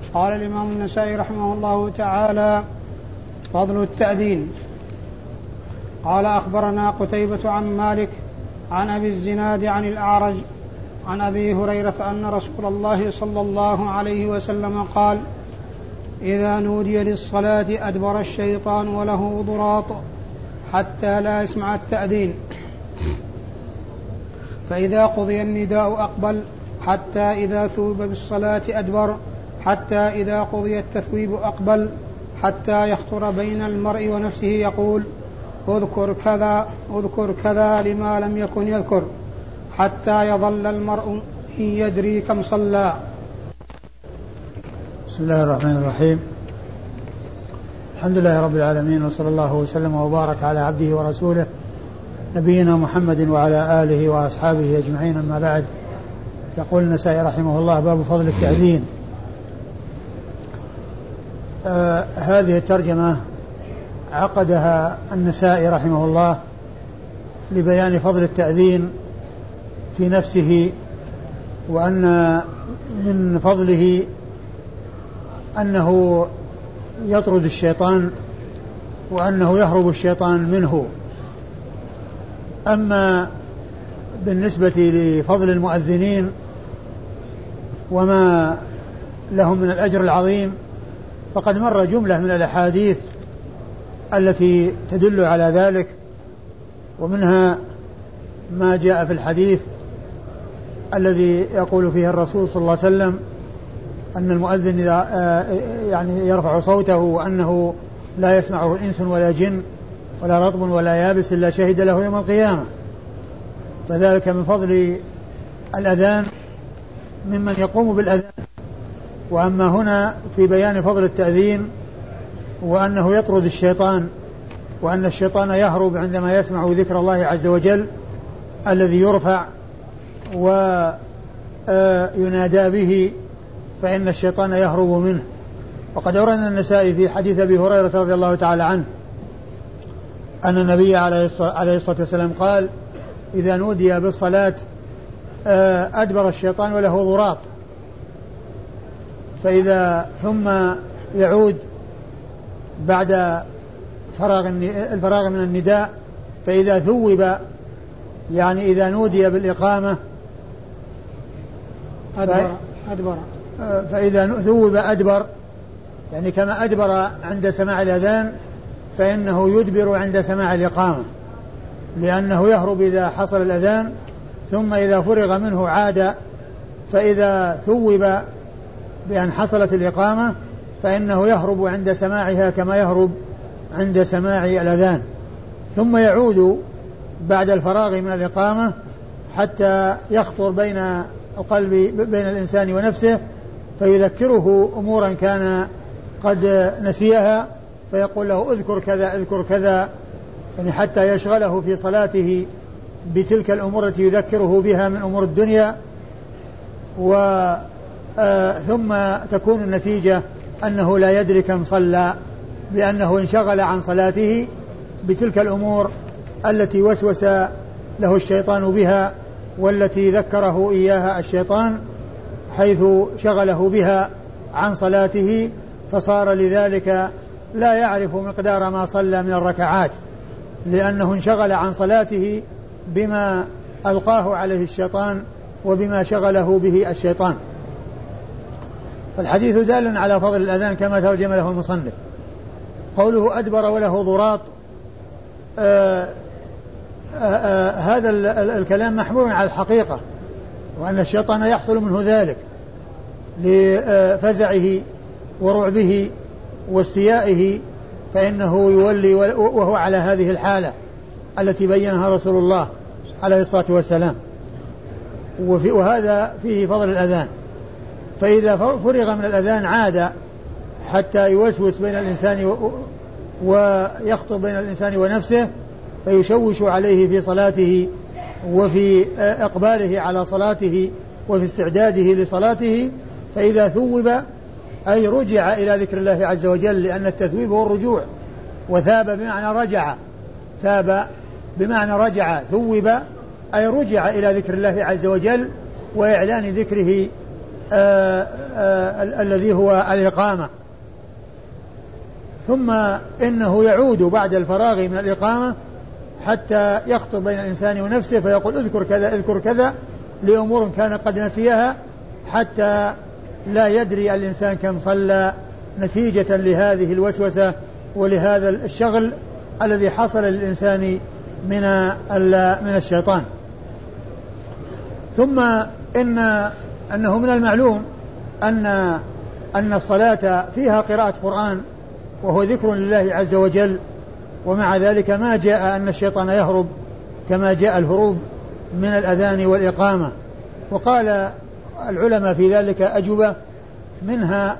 قال الإمام النسائي رحمه الله تعالى: فضل التأذين. قال: أخبرنا قتيبة عن مالك عن أبي الزناد عن الأعرج عن أبي هريرة أن رسول الله صلى الله عليه وسلم قال: إذا نودي للصلاة أدبر الشيطان وله ضراط حتى لا يسمع التأذين، فإذا قضي النداء أقبل حتى إذا ثوب بالصلاة أدبر، حتى إذا قضي التثويب أقبل، حتى يخطر بين المرء ونفسه يقول: اذكر كذا اذكر كذا لما لم يكن يذكر، حتى يظل المرء إن يدري كم صلى. بسم الله الرحمن الرحيم. الحمد لله رب العالمين، وصلى الله وسلم وبارك على عبده ورسوله نبينا محمد وعلى آله وأصحابه أجمعين، أما بعد. يقول النسائي رحمه الله: باب فضل التأذين. هذه الترجمة عقدها النسائي رحمه الله لبيان فضل التأذين في نفسه، وأن من فضله أنه يطرد الشيطان وأنه يهرب الشيطان منه. أما بالنسبة لفضل المؤذنين وما لهم من الأجر العظيم، فقد مر جملة من الأحاديث التي تدل على ذلك، ومنها ما جاء في الحديث الذي يقول فيه الرسول صلى الله عليه وسلم أن المؤذن يعني يرفع صوته وأنه لا يسمعه إنس ولا جن ولا رطب ولا يابس إلا شهد له يوم القيامة. فذلك من فضل الأذان ممن يقوم بالأذان. وأما هنا في بيان فضل التأذين وأنه يطرد الشيطان، وأن الشيطان يهرب عندما يسمع ذكر الله عز وجل الذي يرفع وينادى به، فإن الشيطان يهرب منه. وقد أورد النسائي في حديث أبي هريرة رضي الله تعالى عنه أن النبي عليه الصلاة والسلام قال: إذا نودي بالصلاة أدبر الشيطان وله ضراط، فإذا ثم يعود بعد الفراغ من النداء، فإذا ثوب، يعني إذا نودي بالإقامة فإذا ثوب أدبر، يعني كما أدبر عند سماع الأذان فإنه يدبر عند سماع الإقامة، لأنه يهرب إذا حصل الأذان، ثم إذا فرغ منه عاد، فإذا ثوب بأن حصلت الإقامة فإنه يهرب عند سماعها كما يهرب عند سماع الأذان، ثم يعود بعد الفراغ من الإقامة حتى يخطر بين القلب بين الإنسان ونفسه، فيذكره أمورا كان قد نسيها، فيقول له: اذكر كذا اذكر كذا، يعني حتى يشغله في صلاته بتلك الأمور التي يذكره بها من أمور الدنيا. ثم تكون النتيجة أنه لا يدري كم صلى، لأنه انشغل عن صلاته بتلك الأمور التي وسوس له الشيطان بها، والتي ذكره إياها الشيطان حيث شغله بها عن صلاته، فصار لذلك لا يعرف مقدار ما صلى من الركعات، لأنه انشغل عن صلاته بما ألقاه عليه الشيطان وبما شغله به الشيطان. فالحديث دال على فضل الأذان كما ترجم له المصنف. قوله أدبر وله ضراط، هذا الكلام محمول على الحقيقة، وأن الشيطان يحصل منه ذلك لفزعه ورعبه واستيائه، فإنه يولي وهو على هذه الحالة التي بينها رسول الله عليه الصلاة والسلام. وهذا فيه فضل الأذان. فإذا فرغ من الأذان عاد حتى يوسوس بين الإنسان ويخطب بين الإنسان ونفسه، فيشوش عليه في صلاته وفي إقباله على صلاته وفي استعداده لصلاته. فإذا ثوب أي رجع إلى ذكر الله عز وجل، لأن التثويب هو الرجوع، وثاب بمعنى رجع، ثاب بمعنى رجع، ثوب أي رجع إلى ذكر الله عز وجل وإعلان ذكره الذي هو الإقامة. ثم إنه يعود بعد الفراغ من الإقامة حتى يخطب بين الإنسان ونفسه فيقول اذكر كذا اذكر كذا لأمور كان قد نسيها، حتى لا يدري الإنسان كم صلى نتيجة لهذه الوسوسة ولهذا الشغل الذي حصل للإنسان من الشيطان. ثم أنه من المعلوم أن الصلاة فيها قراءة قرآن وهو ذكر لله عز وجل، ومع ذلك ما جاء أن الشيطان يهرب كما جاء الهروب من الأذان والإقامة. وقال العلماء في ذلك أجوبة، منها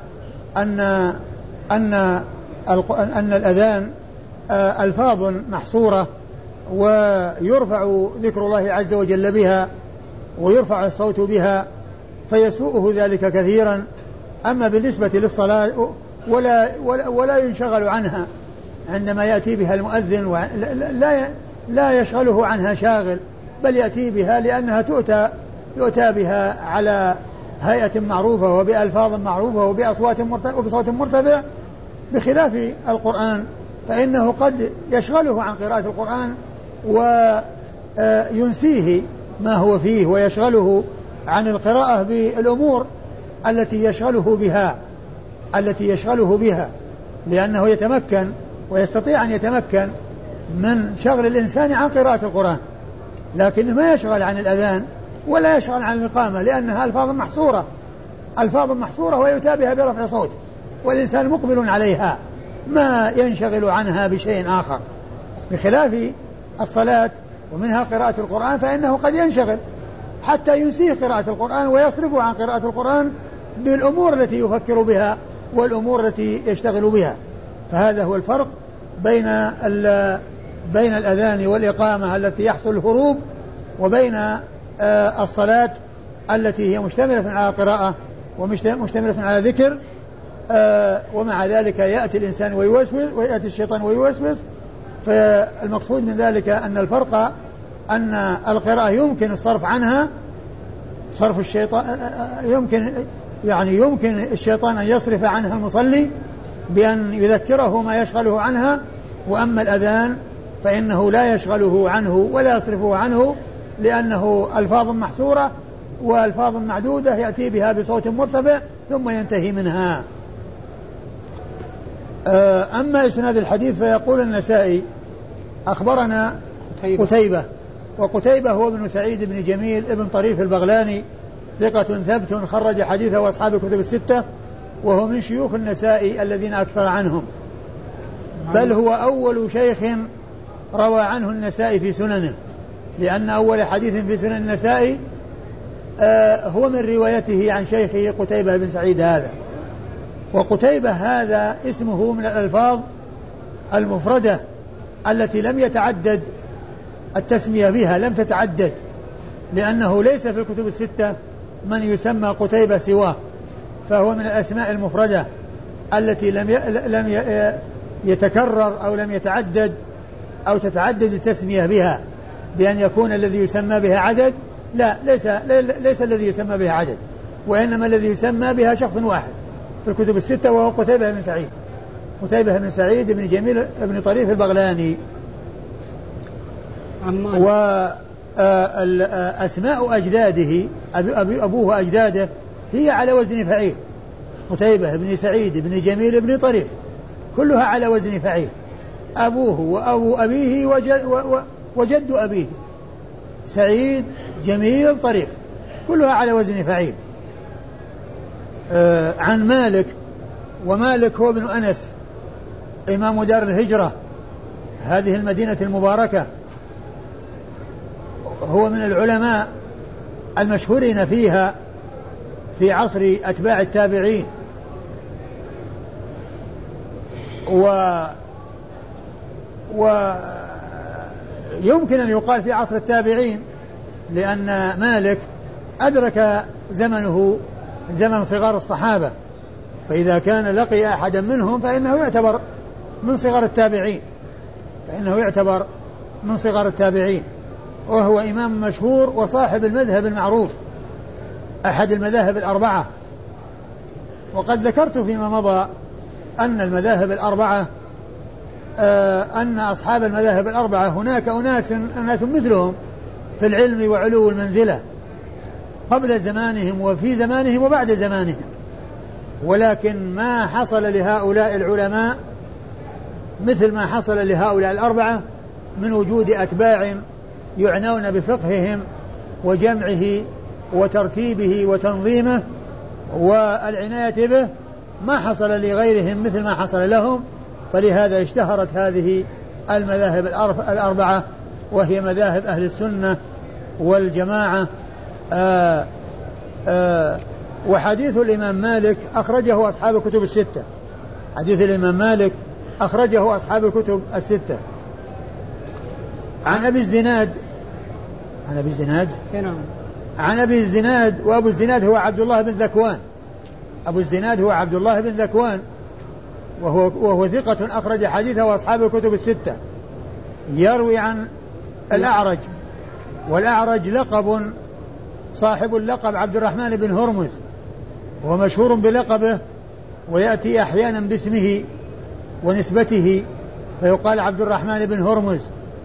أن الأذان ألفاظ محصورة ويرفع ذكر الله عز وجل بها ويرفع الصوت بها فيسوءه ذلك كثيرا. أما بالنسبة للصلاة ولا ينشغل عنها عندما يأتي بها المؤذن، لا يشغله عنها شاغل، بل يأتي بها لأنها يؤتى بها على هيئة معروفة وبألفاظ معروفة وبصوت مرتفع، بخلاف القرآن فإنه قد يشغله عن قراءة القرآن وينسيه ما هو فيه ويشغله عن القراءة بالأمور التي يشغله بها لأنه يتمكن ويستطيع أن يتمكن من شغل الإنسان عن قراءة القرآن، لكنه ما يشغل عن الأذان ولا يشغل عن الإقامة لأنها ألفاظ محصورة ويؤتى بها برفع صوت والإنسان مقبل عليها ما ينشغل عنها بشيء آخر، بخلاف الصلاة ومنها قراءة القرآن فإنه قد ينشغل حتى ينسيه قراءة القرآن ويصرفه عن قراءة القرآن بالأمور التي يفكر بها والأمور التي يشتغل بها. فهذا هو الفرق بين الأذان والإقامة التي يحصل الهروب وبين الصلاة التي هي مشتملة على قراءة ومشتملة على ذكر، ومع ذلك يأتي الإنسان ويأتي الشيطان ويوسوس. فالمقصود من ذلك أن الفرق أن القراءة يمكن الصرف عنها، صرف الشيطان يمكن الشيطان أن يصرف عنها المصلي بأن يذكره ما يشغله عنها، وأما الأذان فإنه لا يشغله عنه ولا يصرفه عنه لأنه ألفاظ محصورة وألفاظ معدودة يأتي بها بصوت مرتفع ثم ينتهي منها. أما إسناد الحديث فيقول النسائي أخبرنا قتيبة، وقتيبة هو ابن سعيد بن جميل ابن طريف البغلاني ثقة ثبت خرج حديثه أصحاب الكتب الستة، وهو من شيوخ النسائي الذين أكثر عنهم، بل هو أول شيخ روى عنه النسائي في سننه، لأن أول حديث في سنن النسائي هو من روايته عن شيخه قتيبة بن سعيد هذا. وقتيبة هذا اسمه من الألفاظ المفردة التي لم يتعدد التسمية بها، لم تتعدد، لأنه ليس في الكتب الستة من يسمى قتيبة سواه، فهو من الأسماء المفردة التي لم يتكرر أو لم يتعدد أو تتعدد التسمية بها بأن يكون الذي يسمى بها عدد، لا، ليس الذي يسمى بها عدد، وإنما الذي يسمى بها شخص واحد في الكتب الستة وهو قتيبة بن سعيد، قتيبة بن سعيد بن جميل بن طريف البغلاني. وأسماء أجداده أبوه أجداده هي على وزن فعيل، قتيبة بن سعيد بن جميل بن طريف كلها على وزن فعيل، أبوه وأبو أبيه وجد أبيه سعيد جميل طريف كلها على وزن فعيل. عن مالك، ومالك هو ابن أنس إمام دار الهجرة هذه المدينة المباركة، هو من العلماء المشهورين فيها في عصر أتباع التابعين، ويمكن أن يقال في عصر التابعين، لأن مالك أدرك زمنه زمن صغار الصحابة، فإذا كان لقي أحدا منهم فإنه يعتبر من صغار التابعين، وهو إمام مشهور وصاحب المذهب المعروف، أحد المذاهب الأربعة وقد ذكرت فيما مضى أن المذاهب الأربعة أن أصحاب المذاهب الأربعة هناك أناس مثلهم في العلم وعلو المنزلة قبل زمانهم وفي زمانهم وبعد زمانهم، ولكن ما حصل لهؤلاء العلماء مثل ما حصل لهؤلاء الأربعة من وجود أتباع يعنون بفقههم وجمعه وترتيبه وتنظيمه والعناية به، ما حصل لغيرهم مثل ما حصل لهم. فلهذا اشتهرت هذه المذاهب الأربعة وهي مذاهب أهل السنة والجماعة. وحديث الإمام مالك أخرجه أصحاب الكتب الستة. حديث الإمام مالك أخرجه أصحاب الكتب الستة. عن أبي الزناد وأبو الزناد هو عبد الله بن ذكوان. أبو الزناد هو عبد الله بن ذكوان وهو ثقة أخرج حديثه أصحاب الكتب الستة. يروي عن الأعرج، والأعرج لقب صاحب اللقب عبد الرحمن بن هرمز، ومشهور بلقبه ويأتي أحيانا باسمه ونسبته فيقال عبد الرحمن بن هرمز.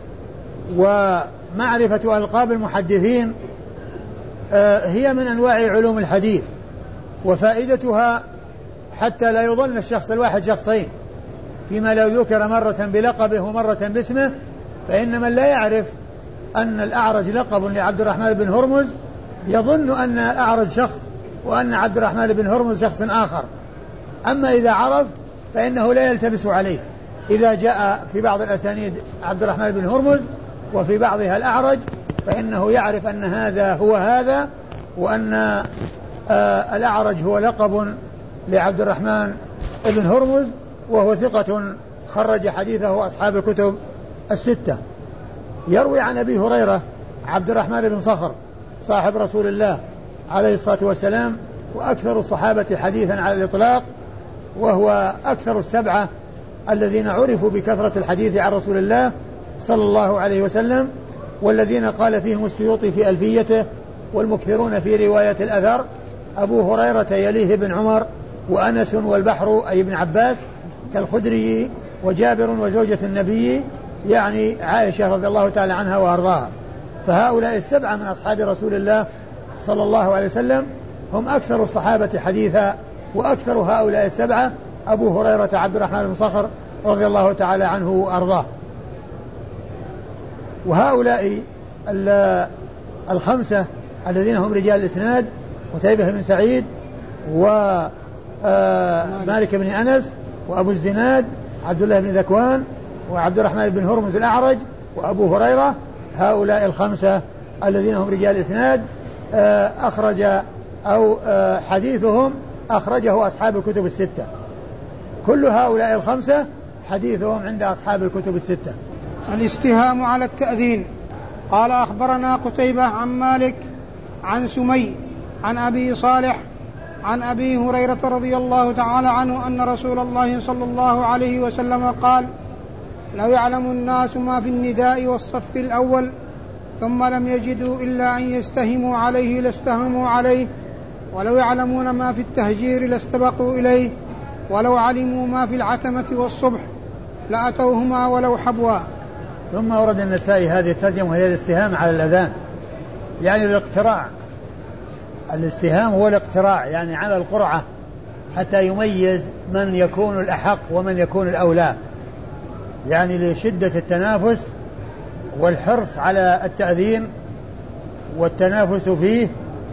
ومعرفة ألقاب المحدثين هي من أنواع علوم الحديث، وفائدتها حتى لا يظن الشخص الواحد شخصين، فيما لو ذكر مرة بلقبه ومرة باسمه فإن من لا يعرف أن الأعرج لقب لعبد الرحمن بن هرمز يظن أن الأعرج شخص وأن عبد الرحمن بن هرمز شخص آخر. أما إذا عرف فإنه لا يلتبس عليه، إذا جاء في بعض الأسانيد عبد الرحمن بن هرمز وفي بعضها الأعرج فإنه يعرف أن هذا هو هذا، وأن الأعرج هو لقب لعبد الرحمن بن هرمز، وهو ثقة خرج حديثه أصحاب الكتب الستة. يروي عن أبي هريرة عبد الرحمن بن صخر صاحب رسول الله عليه الصلاة والسلام، وأكثر الصحابة حديثا على الإطلاق، وهو أكثر السبعة الذين عرفوا بكثرة الحديث عن رسول الله صلى الله عليه وسلم، والذين قال فيهم السيوطي في ألفيته والمكثرون في رواية الأثر. أبو هريرة يليه بن عمر وأنس والبحر أي ابن عباس كالخدري وجابر وزوجة النبي يعني عائشة رضي الله تعالى عنها وأرضاها. فهؤلاء السبعة من أصحاب رسول الله صلى الله عليه وسلم هم أكثر الصحابة حديثا، وأكثر هؤلاء السبعة أبو هريرة عبد الرحمن بن صخر رضي الله تعالى عنه وأرضاه. وهؤلاء الخمسة الذين هم رجال الإسناد قتيبة بن سعيد ومالك بن أنس وأبو الزناد عبد الله بن ذكوان وعبد الرحمن بن هرمز الأعرج وأبو هريرة، هؤلاء الخمسة الذين هم رجال الإسناد أخرج أو حديثهم أخرجه أصحاب الكتب الستة. كل هؤلاء الخمسة حديثهم عند أصحاب الكتب الستة. الاستهام على التأذين. قال أخبرنا قتيبة عن مالك عن سمي عن أبي صالح عن أبي هريرة رضي الله تعالى عنه أن رسول الله صلى الله عليه وسلم قال: لو يعلم الناس ما في النداء والصف الأول ثم لم يجدوا إلا أن يستهموا عليه لاستهموا عليه، ولو يعلمون ما في التهجير لاستبقوا إليه، ولو علموا ما في العتمة والصبح لأتوهما ولو حبوا. ثم ورد النسائي هذه الترجمة وهي الاستهام على الأذان، يعني الاقتراع. الاستهام هو الاقتراع، يعني على القرعة حتى يميز من يكون الأحق ومن يكون الأولى، يعني لشدة التنافس والحرص على التأذين والتنافس فيه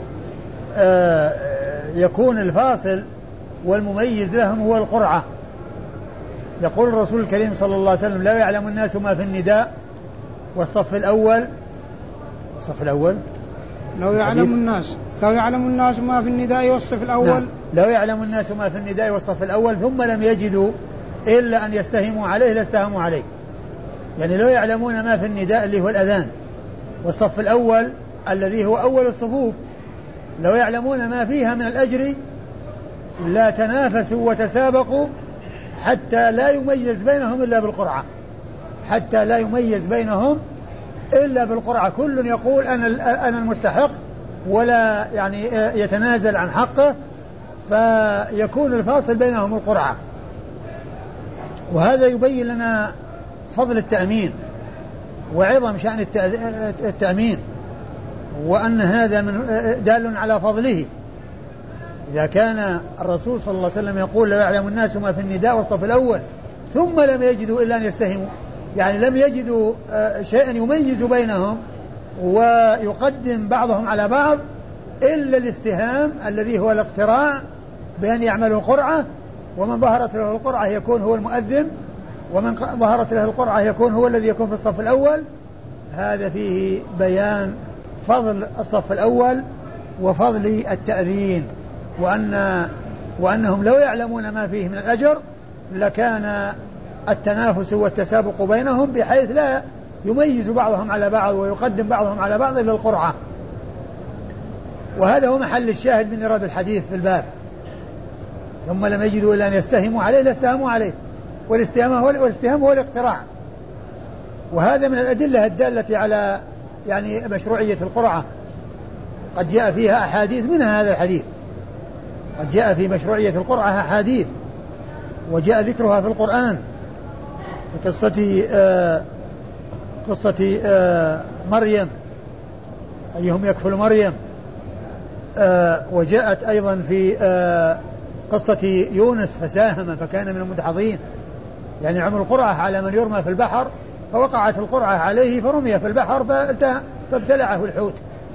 يكون الفاصل والمميز لهم هو القرعة. يقول الرسول الكريم صلى الله عليه وسلم: لا يعلم الناس ما في النداء والصف الأول. الصف الأول لو يعلم الناس ما في النداء والصف الأول. نعم. لو يعلم الناس ما في النداء والصف الأول ثم لم يجدوا إلا أن يستهموا عليه لاستهموا عليه، يعني لو يعلمون ما في النداء اللي هو الأذان والصف الأول الذي هو أول الصفوف، لو يعلمون ما فيها من الأجر لا تنافسوا وتسابقوا حتى لا يميز بينهم إلا بالقرعة، حتى لا يميز بينهم إلا بالقرعة. كل يقول أنا المستحق ولا يعني يتنازل عن حقه، فيكون الفاصل بينهم القرعة. وهذا يبين لنا فضل التأمين وعظم شأن التأمين، وأن هذا دال على فضله. إذا كان الرسول صلى الله عليه وسلم يقول لا يعلم الناس ما في النداء والصف الأول ثم لم يجدوا إلا أن يستهموا، يعني لم يجدوا شيئا يميز بينهم ويقدم بعضهم على بعض إلا الاستهام الذي هو الاقتراع بأن يعملوا القرعة، ومن ظهرت له القرعة يكون هو المؤذن، ومن ظهرت له القرعة يكون هو الذي يكون في الصف الأول. هذا فيه بيان فضل الصف الأول وفضل التأذين، وأنهم لو يعلمون ما فيه من الأجر لكان التنافس والتسابق بينهم بحيث لا يميز بعضهم على بعض ويقدم بعضهم على بعض إلا القرعة. وهذا هو محل الشاهد من إرادة الحديث في الباب. ثم لم يجدوا إلا أن يستهموا عليه لاستهموا عليه، والاستهام هو الاقتراع. وهذا من الأدلة الدالة على يعني مشروعية القرعة، قد جاء فيها أحاديث منها هذا الحديث، قد جاء في مشروعية القرعة أحاديث وجاء ذكرها في القرآن في قصة مريم، أيهم يكفل مريم، وجاءت أيضا في قصة يونس فساهم فكان من المدحضين، يعني عمل القرعة على من يرمى في البحر فوقعت القرعة عليه فرمي في البحر فابتلعه الحوت.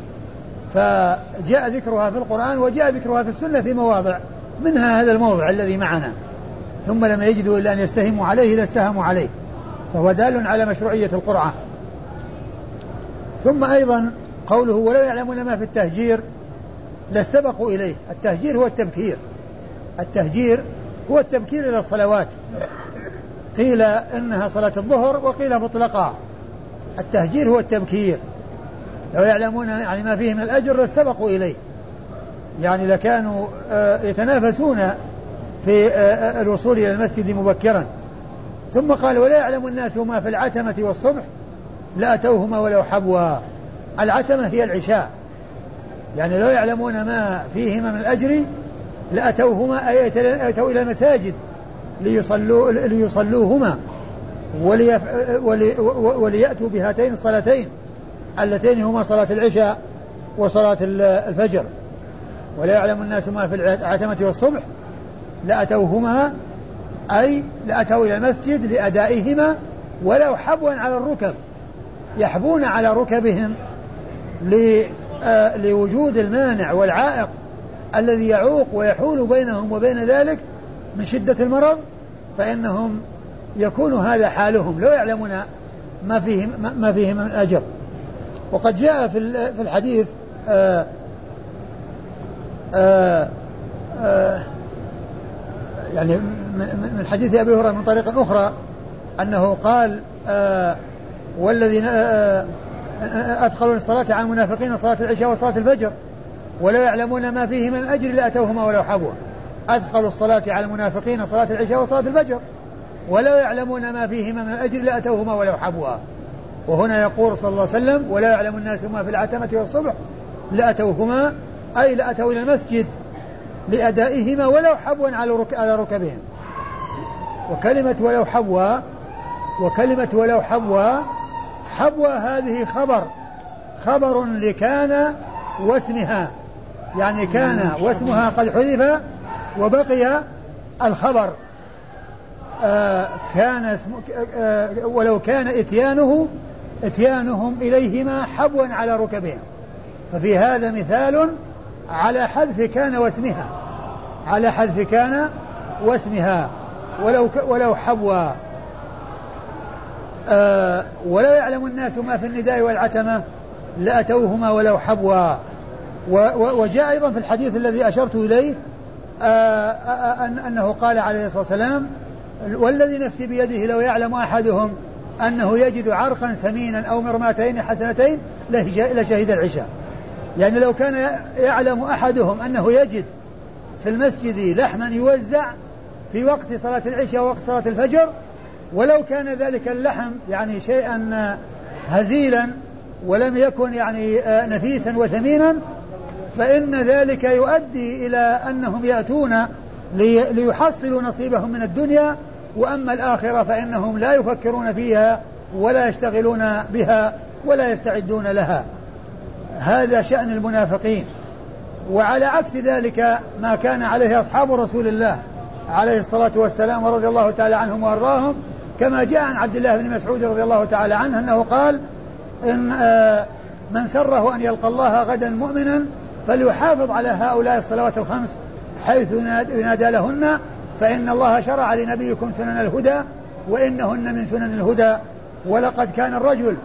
فجاء ذكرها في القرآن وجاء ذكرها في السنة في مواضع، منها هذا الموضع الذي معنا، ثم لم يجدوا إلا أن يستهموا عليه لاستهموا عليه، فهو دال على مشروعية القرعة. ثم أيضا قوله ولو يعلمون ما في التهجير لاستبقوا إليه. التهجير هو التبكير، التهجير هو التبكير إلى الصلوات، قيل إنها صلاة الظهر وقيل مطلقا. التهجير هو التبكير، لو يعلمون يعني ما فيه من الأجر لاستبقوا إليه، يعني لكانوا يتنافسون في الوصول إلى المسجد مبكرا. ثم قال ولا يعلم الناس ما في العتمة والصبح لأتوهما ولو حبوا. العتمة هي العشاء، يعني لو يعلمون ما فيهما من الأجر لأتوهما، أي أتوا إلى المساجد ليصلوهما وليأتوا بهاتين الصلاتين اللتين هما صلاة العشاء وصلاة الفجر. ولا يعلم الناس ما في العتمة والصبح لأتوهما، أي لأتوا إلى المسجد لأدائهما ولو حبوا على الركب، يحبون على ركبهم لوجود المانع والعائق الذي يعوق ويحول بينهم وبين ذلك من شدة المرض، فإنهم يكون هذا حالهم لو يعلمون ما فيه من أجر. وقد جاء في الحديث يعني من حديث أبي هريرة من طريق أخرى أنه قال والذين أدخلوا الصلاة على المنافقين صلاة العشاء وصلاة الفجر ولا يعلمون ما فيه من أجر لأتوهما ولو حبوا. أدخلوا الصلاة على المنافقين صلاة العشاء وصلاة الفجر ولا يعلمون ما فيهما من أجر لأتوهما ولو حبوا. وهنا يقول صلى الله عليه وسلم ولا يعلم الناس ما في العتمة والصبح لأتوهما، أي لأتوا إلى المسجد لأدائهما ولو حبوا على ركبهم. وكلمة ولو حبوا حبوا هذه خبر لكان واسمها، يعني كان واسمها قد حذف وبقي الخبر. ولو كان اتيانهم إليهما حبوا على ركبهم، ففي هذا مثال على حذف كان واسمها، على حذف كان واسمها ولو حبوا. ولو يعلم الناس ما في النداء والعتمة لأتوهما ولو حبوا. وجاء أيضا في الحديث الذي أشرت إليه أنه قال عليه الصلاة والسلام والذي نفسي بيده لو يعلم أحدهم أنه يجد عرقا سمينا أو مرماتين حسنتين لشهد العشاء. يعني لو كان يعلم أحدهم أنه يجد في المسجد لحما يوزع في وقت صلاة العشاء ووقت صلاة الفجر، ولو كان ذلك اللحم يعني شيئا هزيلا ولم يكن يعني نفيسا وثمينا، فإن ذلك يؤدي إلى أنهم يأتون ليحصلوا نصيبهم من الدنيا، وأما الآخرة فإنهم لا يفكرون فيها ولا يشتغلون بها ولا يستعدون لها. هذا شأن المنافقين. وعلى عكس ذلك ما كان عليه أصحاب رسول الله عليه الصلاة والسلام ورضي الله تعالى عنهم وأرضاهم، كما جاء عن عبد الله بن مسعود رضي الله تعالى عنه أنه قال: إن من سره أن يلقى الله غدا مؤمنا فليحافظ على هؤلاء الصلوات الخمس حيث ينادى لهن، فإن الله شرع لنبيكم سنن الهدى وإنهن من سنن الهدى. ولقد كان الرجل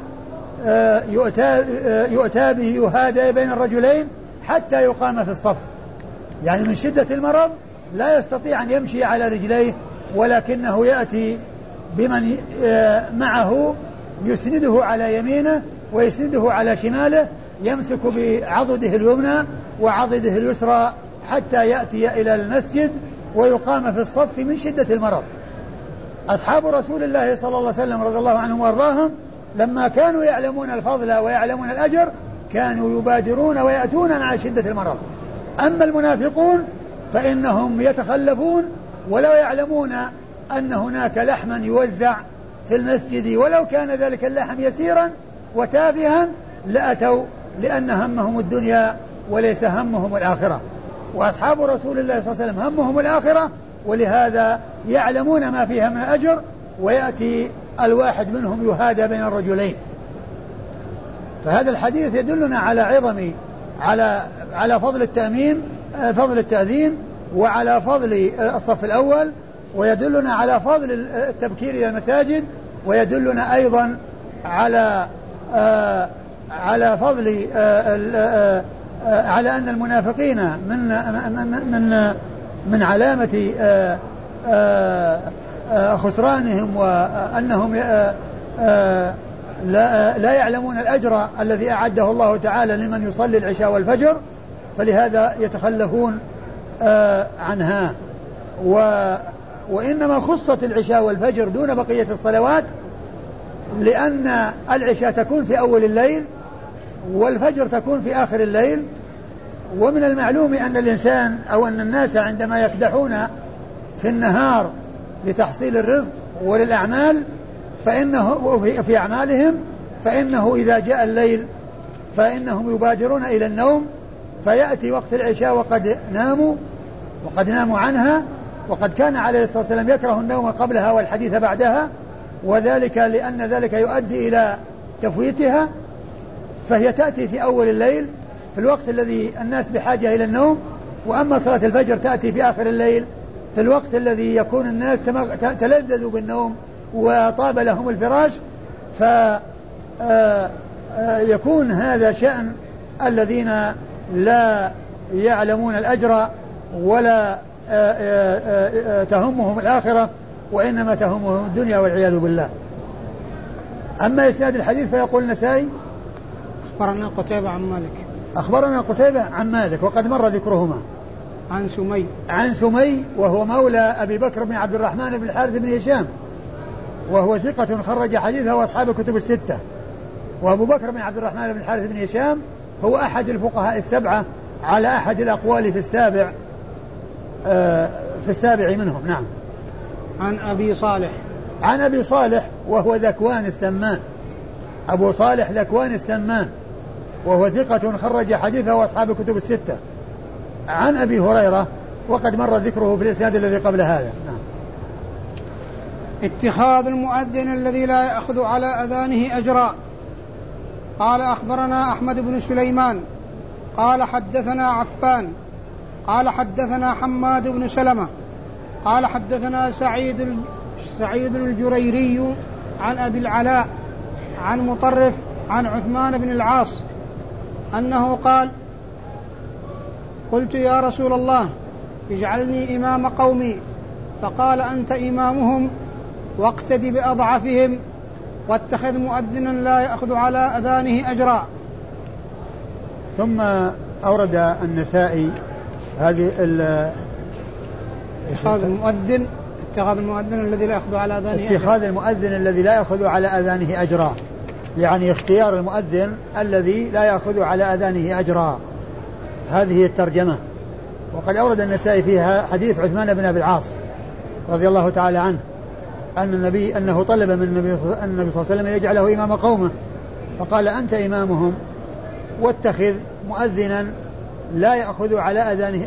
يؤتى به يهادى بين الرجلين حتى يقام في الصف، يعني من شدة المرض لا يستطيع أن يمشي على رجليه، ولكنه يأتي بمن معه يسنده على يمينه ويسنده على شماله، يمسك بعضده اليمنى وعضده اليسرى حتى يأتي إلى المسجد ويقام في الصف من شدة المرض. أصحاب رسول الله صلى الله عليه وسلم رضي الله عنهم وارضاهم لما كانوا يعلمون الفضل ويعلمون الأجر كانوا يبادرون ويأتون مع شدة المرض. أما المنافقون فإنهم يتخلفون، ولو يعلمون أن هناك لحما يوزع في المسجد ولو كان ذلك اللحم يسيرا وتافها لأتوا، لأن همهم الدنيا وليس همهم الآخرة. وأصحاب رسول الله صلى الله عليه وسلم همهم الآخرة، ولهذا يعلمون ما فيها من الأجر، ويأتي الواحد منهم يهادى بين الرجلين. فهذا الحديث يدلنا على عظم على فضل فضل التأذين، وعلى فضل الصف الأول، ويدلنا على فضل التبكير إلى المساجد، ويدلنا أيضا على فضل على أن المنافقين من علامة خسرانهم وأنهم لا يعلمون الأجر الذي أعده الله تعالى لمن يصلي العشاء والفجر، فلهذا يتخلفون عنها. وإنما خصت العشاء والفجر دون بقية الصلوات لأن العشاء تكون في أول الليل والفجر تكون في آخر الليل. ومن المعلوم أن الإنسان أو أن الناس عندما يكدحون في النهار لتحصيل الرزق وللأعمال فإنه في أعمالهم، فإنه إذا جاء الليل فإنهم يبادرون إلى النوم، فيأتي وقت العشاء وقد ناموا عنها، وقد كان عليه الصلاة والسلام يكره النوم قبلها والحديث بعدها، وذلك لأن ذلك يؤدي إلى تفويتها. فهي تأتي في أول الليل في الوقت الذي الناس بحاجة إلى النوم، وأما صلاة الفجر تأتي في آخر الليل في الوقت الذي يكون الناس تلذذوا بالنوم وطاب لهم الفراش. فيكون هذا شأن الذين لا يعلمون الأجر ولا تهمهم الآخرة، وإنما تهمهم الدنيا والعياذ بالله. أما إسناد الحديث فيقول النسائي: أخبرنا قتيبة عن مالك. أخبرنا قتيبة عن مالك وقد مر ذكرهما. عن سمي وهو مولى أبي بكر بن عبد الرحمن بن الحارث بن هشام، وهو ثقة خرج حديثه وأصحاب الكتب الستة. وأبو بكر بن عبد الرحمن بن الحارث بن هشام هو أحد الفقهاء السبعة على أحد الأقوال في السابع منهم. نعم. عن أبي صالح وهو ذكوان السمان، أبو صالح ذكوان السمان، وهو ثقة خرج حديثه وأصحاب الكتب الستة. عن أبي هريرة وقد مر ذكره في الإسناد الذي قبل هذا. نعم. اتخاذ المؤذن الذي لا يأخذ على أذانه أجرا. قال: أخبرنا أحمد بن سليمان قال حدثنا عفان قال حدثنا حماد بن سلمة قال حدثنا سعيد الجريري عن أبي العلاء عن مطرف عن عثمان بن العاص أنه قال: قلت يا رسول الله اجعلني إمام قومي، فقال: أنت إمامهم واقتد بأضعفهم واتخذ مؤذنا لا يأخذ على أذانه أجرا. ثم أورد النسائي هذه اتخاذ المؤذن الذي لا يأخذ على أذانه أجرا. اتخاذ المؤذن الذي لا يأخذ على أذانه أجرا، يعني اختيار المؤذن الذي لا يأخذ على أذانه أجرا. هذه الترجمة. وقد أورد النسائي فيها حديث عثمان بن أبي العاص رضي الله تعالى عنه أنه طلب من النبي صلى الله عليه وسلم يجعله إمام قومه، فقال أنت إمامهم واتخذ مؤذنا لا يأخذ على أذانه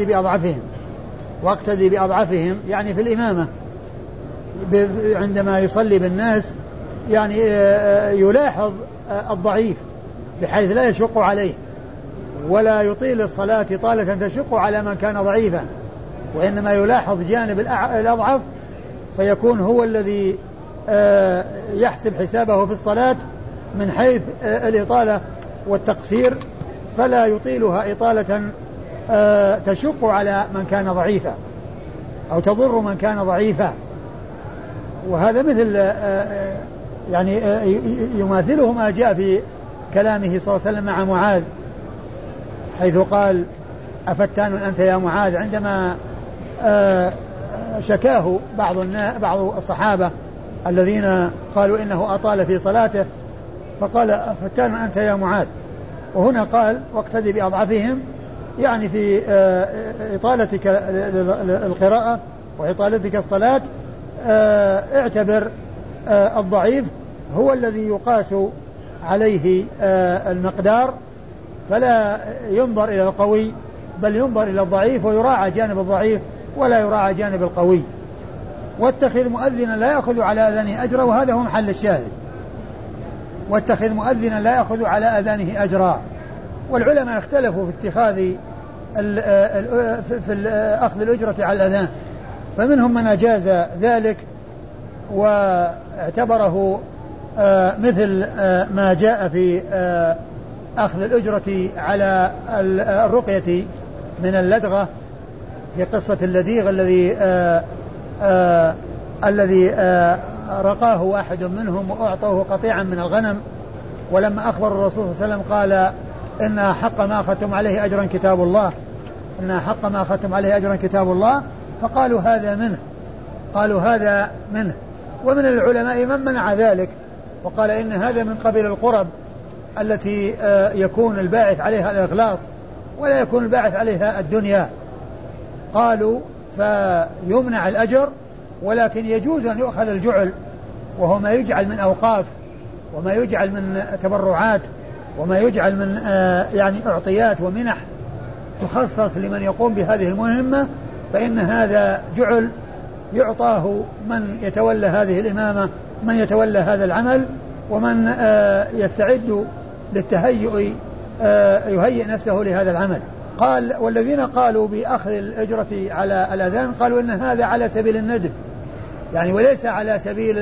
واقتدي بأضعفهم يعني في الإمامة عندما يصلي بالناس، يعني يلاحظ الضعيف بحيث لا يشق عليه ولا يطيل الصلاة طالة تشق على من كان ضعيفا، وإنما يلاحظ جانب الأضعف فيكون هو الذي يحسب حسابه في الصلاة من حيث الإطالة والتقصير، فلا يطيلها إطالة تشق على من كان ضعيفا أو تضر من كان ضعيفا. وهذا مثل يعني يماثله ما جاء في كلامه صلى الله عليه وسلم مع معاذ، حيث قال أفتان أنت يا معاذ، عندما شكاه بعض الصحابة الذين قالوا إنه أطال في صلاته، فقال أفتان أنت يا معاذ. وهنا قال واقتدي بأضعفهم، يعني في إطالتك القراءة وإطالتك الصلاة اعتبر الضعيف هو الذي يقاس عليه المقدار، فلا ينظر إلى القوي بل ينظر إلى الضعيف ويراعى جانب الضعيف ولا يراعى جانب القوي. واتخذ مؤذنا لا يأخذ على أذانه أجرا، وهذا هو محل الشاهد، واتخذ مؤذنا لا يأخذ على أذانه أجرا. والعلماء اختلفوا في اتخاذ في أخذ الأجرة على الأذان، فمنهم من أجاز ذلك واعتبره مثل ما جاء في أخذ الأجرة على الرقية من اللدغة في قصة اللديغ الذي رقاه واحد منهم وأعطوه قطيعا من الغنم، ولما أخبر الرسول صلى الله عليه وسلم قال إن حق ما أخذتم عليه أجرا كتاب الله، إن حق ما أخذتم عليه أجرا كتاب الله، فقالوا هذا منه. ومن العلماء من منع ذلك وقال إن هذا من قبيل القرب التي يكون الباعث عليها الإخلاص ولا يكون الباعث عليها الدنيا، قالوا فيمنع الأجر، ولكن يجوز أن يؤخذ الجعل، وهو ما يجعل من أوقاف وما يجعل من تبرعات وما يجعل من يعني أعطيات ومنح تخصص لمن يقوم بهذه المهمة، فإن هذا جعل يعطاه من يتولى هذه الإمامة، من يتولى هذا العمل، ومن يستعد للتهيؤ يهيئ نفسه لهذا العمل. قال والذين قالوا بأخذ الأجرة على الأذان قالوا إن هذا على سبيل الندب، يعني وليس على سبيل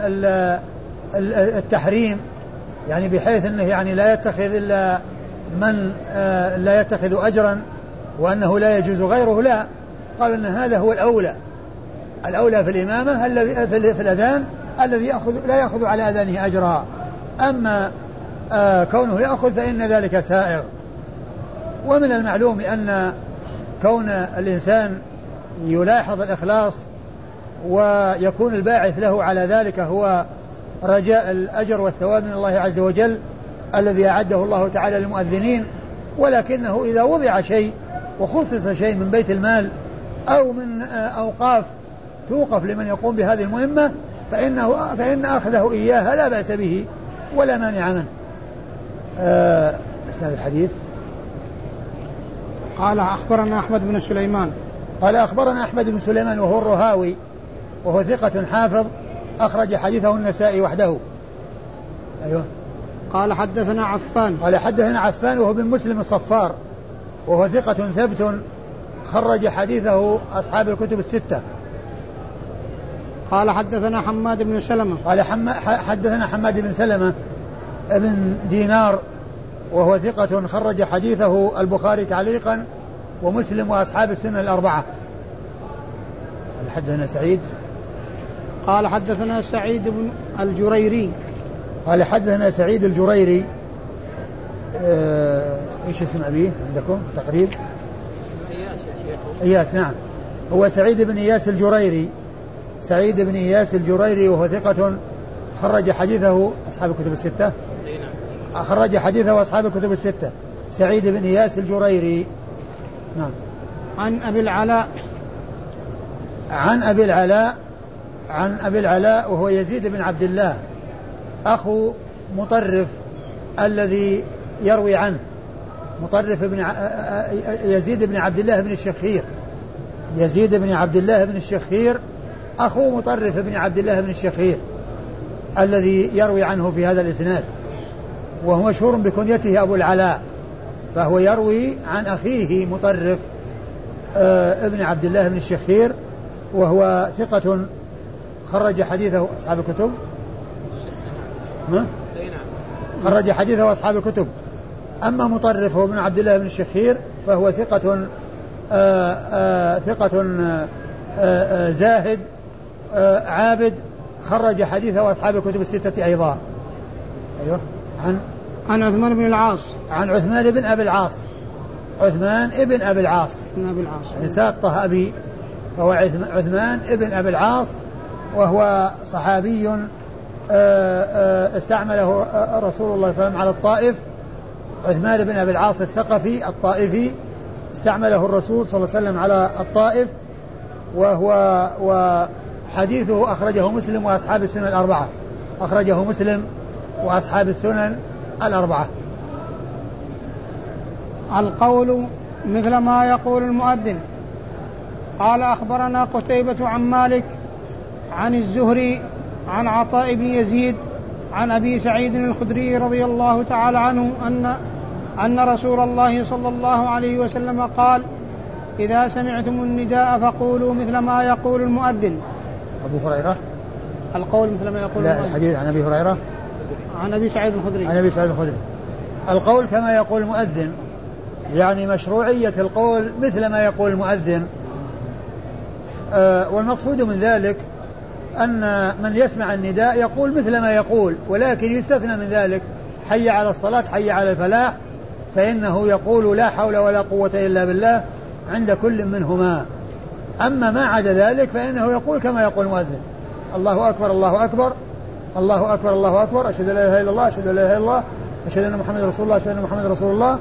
التحريم، يعني بحيث أنه يعني لا يتخذ إلا من لا يتخذ أجرا وأنه لا يجوز غيره، لا، قالوا إن هذا هو الأولى في الإمامة في الأذان الذي لا يأخذ على أذانه أجرا، أما كونه يأخذ فإن ذلك سائغ. ومن المعلوم أن كون الإنسان يلاحظ الإخلاص ويكون الباعث له على ذلك هو رجاء الأجر والثواب من الله عز وجل الذي أعده الله تعالى للمؤذنين، ولكنه إذا وضع شيء وخصص شيء من بيت المال أو من أوقاف توقف لمن يقوم بهذه المهمة فإن أخذه إياها لا بأس به ولا مانع منه. أسناد الحديث قال أخبرنا أحمد بن سليمان قال أخبرنا أحمد بن سليمان وهو الرهاوي وهو ثقة حافظ أخرج حديثه النسائي وحده. أيوه. قال حدثنا عفان قال حدثنا عفان وهو بن مسلم الصفار وهو ثقة ثبت خرج حديثه أصحاب الكتب الستة. قال حدثنا حماد بن سلمة قال حدثنا حماد بن سلمة ابن دينار وهو ثقة خرج حديثه البخاري تعليقا ومسلم وأصحاب السنة الأربعة. قال حدثنا سعيد قال حدثنا سعيد بن الجريري قال حدثنا سعيد الجريري. ايش اسم أبيه عندكم في التقريب؟ إياس. نعم هو سعيد بن إياس الجريري، سعيد بن إياس الجريري وهو ثقة خرج حديثه أصحاب الكتب الستة. خرج حديثه أصحاب الكتب الستة. سعيد بن إياس الجريري. نعم. عن أبي العلاء. عن أبي العلاء وهو يزيد بن عبد الله أخو مطرف الذي يروي عنه. مطرف يزيد بن عبد الله بن الشخير. يزيد بن عبد الله بن الشخير أخو مطرف بن عبد الله بن الشخير الذي يروي عنه في هذا الإسناد، وهو مشهور بكنيته أبو العلاء، فهو يروي عن أخيه مطرف ابن عبد الله بن الشخير، وهو ثقة خرج حديثه أصحاب الكتب. خرج حديثه أصحاب الكتب. أما مطرف هو ابن عبد الله بن الشخير فهو ثقة زاهد عابد، خرج حديثه أصحاب الكتب الستة أيضا. أيوه. عن عثمان بن العاص. عن عثمان بن أبي العاص. عثمان ابن أبي العاص يعني ساقطه أبي، فهو عثمان ابن أبي العاص، وهو صحابي استعمله رسول الله صلى الله عليه وسلم على الطائف. عثمان بن أبي العاص الثقفي الطائفي استعمله الرسول صلى الله عليه وسلم على الطائف، وحديثه أخرجه مسلم وأصحاب السنن الأربعة. أخرجه مسلم وأصحاب السنن الأربعة. القول مثل ما يقول المؤذن. قال أخبرنا قتيبة عن مالك عن الزهري عن عطاء بن يزيد عن أبي سعيد الخدري رضي الله تعالى عنه أن رسول الله صلى الله عليه وسلم قال: إذا سمعتم النداء فقولوا مثل ما يقول المؤذن. أبو هريرة. القول مثل ما يقول المؤذن. الحديث عن أبي هريرة. عن أبي سعيد الخدري. عن أبي سعيد الخدري. القول كما يقول المؤذن، يعني مشروعية القول مثل ما يقول المؤذن. والمقصود من ذلك أن من يسمع النداء يقول مثل ما يقول، ولكن يستثنى من ذلك حي على الصلاة حي على الفلاح، فإنه يقول لا حول ولا قوة إلا بالله عند كل منهما. أما ما عدا ذلك فإنه يقول كما يقول المؤذن: الله أكبر الله أكبر الله أكبر الله أكبر، أشهد أن لا إله إلا الله أشهد أن لا إله إلا الله أشهد أن محمد رسول الله أشهد أن محمد رسول الله.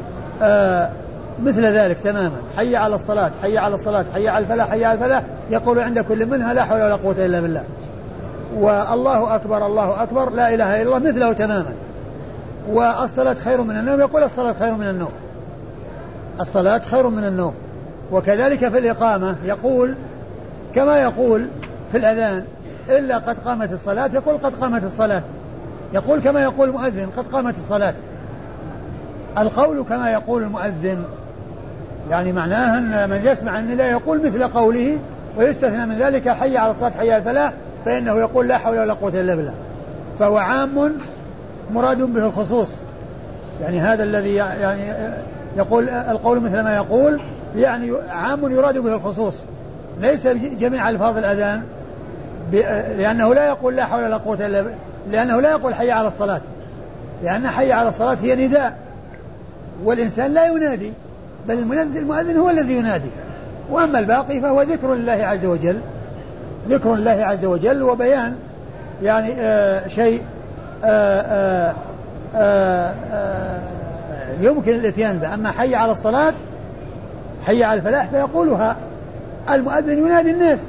مثل ذلك تماما، حي على الصلاة حي على الصلاة حي على الفلاح حي على الفلاح، يقول عند كل منها لا حول ولا قوة إلا بالله. والله أكبر الله أكبر لا إله إلا الله مثله تماما. والصلاة خير من النوم، يقول الصلاة خير من النوم، الصلاة خير من النوم. وكذلك في الإقامة يقول كما يقول في الأذان: إلا قد قامت الصلاة، يقول قد قامت الصلاة، يقول كما يقول المؤذن قد قامت الصلاة. القول كما يقول المؤذن يعني معناه أن من يسمع النداء يقول مثل قوله، ويستثنى من ذلك حي على الصلاة حي على الفلاح، فإنه يقول لا حول ولا قوة إلا بالله. فهو عام مراد به الخصوص، يعني هذا الذي يعني يقول القول مثل ما يقول يعني عام يراد به الخصوص، ليس جميع ألفاظ الأذان، لأنه لا يقول لا حول ولا قوة إلا بالله، لأنه لا يقول حي على الصلاة، لأن حي على الصلاة هي نداء، والإنسان لا ينادي، بل المؤذن هو الذي ينادي. وأما الباقي فهو ذكر لله عز وجل، ذكر الله عز وجل وبيان يعني شيء يمكن الاتيان به. أما حي على الصلاة حي على الفلاح فيقولها المؤذن ينادي الناس.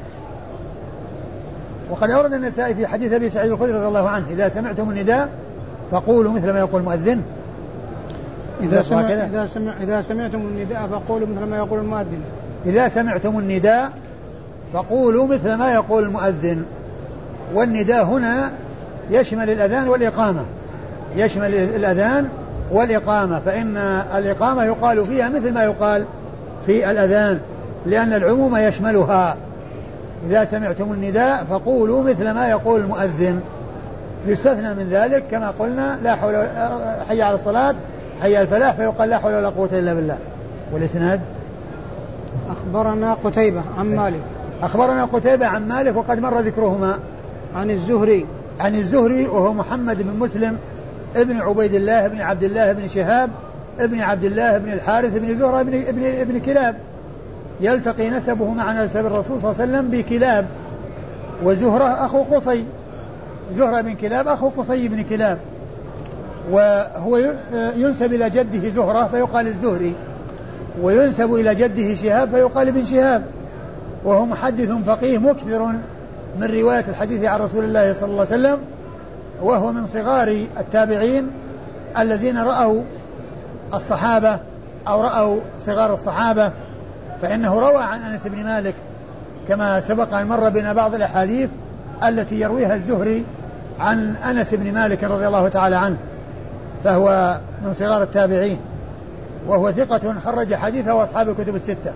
وقد أورد النسائي في حديث أبي سعيد الخدري رضي الله عنه: إذا سمعتم النداء فقولوا مثل ما يقول المؤذن. إذا سمعتم النداء فقولوا مثل ما يقول المؤذن. إذا سمعتم النداء فقولوا مثل ما يقول المؤذن. والنداء هنا يشمل الأذان والإقامة، يشمل الأذان والإقامة، فإن الإقامة يقال فيها مثل ما يقال في الأذان، لأن العموم يشملها. إذا سمعتم النداء فقولوا مثل ما يقول المؤذن، يستثنى من ذلك كما قلنا لا حول حي على الصلاة حي على الفلاح، فيقال لا حول ولا قوة إلا بالله. والإسناد: أخبرنا قتيبة عن مالك. أخبرنا قتيبة عن مالك وقد مر ذكرهما. عن الزهري. عن الزهري وهو محمد بن مسلم ابن عبيد الله ابن عبد الله ابن شهاب ابن عبد الله ابن الحارث ابن زهرة ابن كلاب، يلتقي نسبه مع نسب الرسول صلى الله عليه وسلم بكلاب، وزهرة أخو قصي، زهرة بن كلاب أخو قصي بن كلاب. وهو ينسب إلى جده زهرة فيقال الزهري، وينسب إلى جده شهاب فيقال ابن شهاب، وهو محدث فقيه مكثر من رواية الحديث عن رسول الله صلى الله عليه وسلم، وهو من صغار التابعين الذين رأوا الصحابة أو رأوا صغار الصحابة، فإنه روى عن أنس بن مالك كما سبق أن مر بنا بعض الأحاديث التي يرويها الزهري عن أنس بن مالك رضي الله تعالى عنه، فهو من صغار التابعين، وهو ثقة خرج حديثه وأصحاب الكتب الستة.